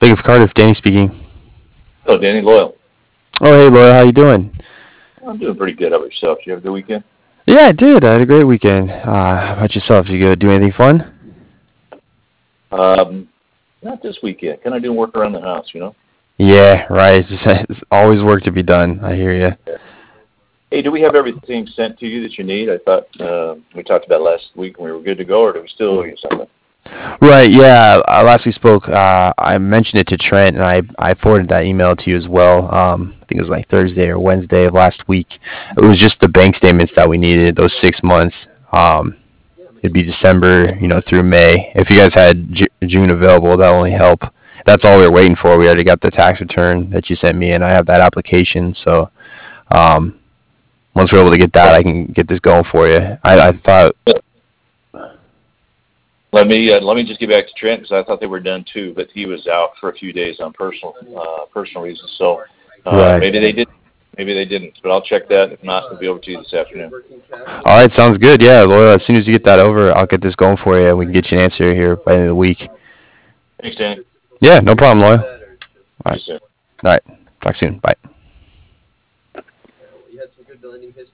Thank you for Cardiff. Danny speaking. Oh, Danny Loyal. Oh, hey, Laura. How you doing? I'm doing pretty good. How about yourself? Did you have a good weekend? Yeah, I did. I had a great weekend. How about yourself? You go do anything fun? Um, Not this weekend. Kind of doing work around the house. Yeah, right. It's always work to be done. I hear you. Yeah. Hey, do we have everything sent to you that you need? I thought we talked about last week and we were good to go, or do we still owe you something? Right. Yeah. Last we spoke, I mentioned it to Trent, and I forwarded that email to you as well. I think it was like Thursday or Wednesday of last week. It was just the bank statements that we needed. Those 6 months. It'd be December, through May. If you guys had June available, that will only help. That's all we were waiting for. We already got the tax return that you sent me, and I have that application. So um, once we're able to get that, I can get this going for you. I thought, Let me just get back to Trent because I thought they were done too, but he was out for a few days on personal reasons. So right. maybe they didn't. But I'll check that. If not, it'll be over to you this afternoon. All right, sounds good. Yeah, Loyal, as soon as you get that over, I'll get this going for you, and we can get you an answer here by the end of the week. Thanks, Danny. Yeah, no problem, Loyal. All See you right. soon. All right. Talk soon. Bye.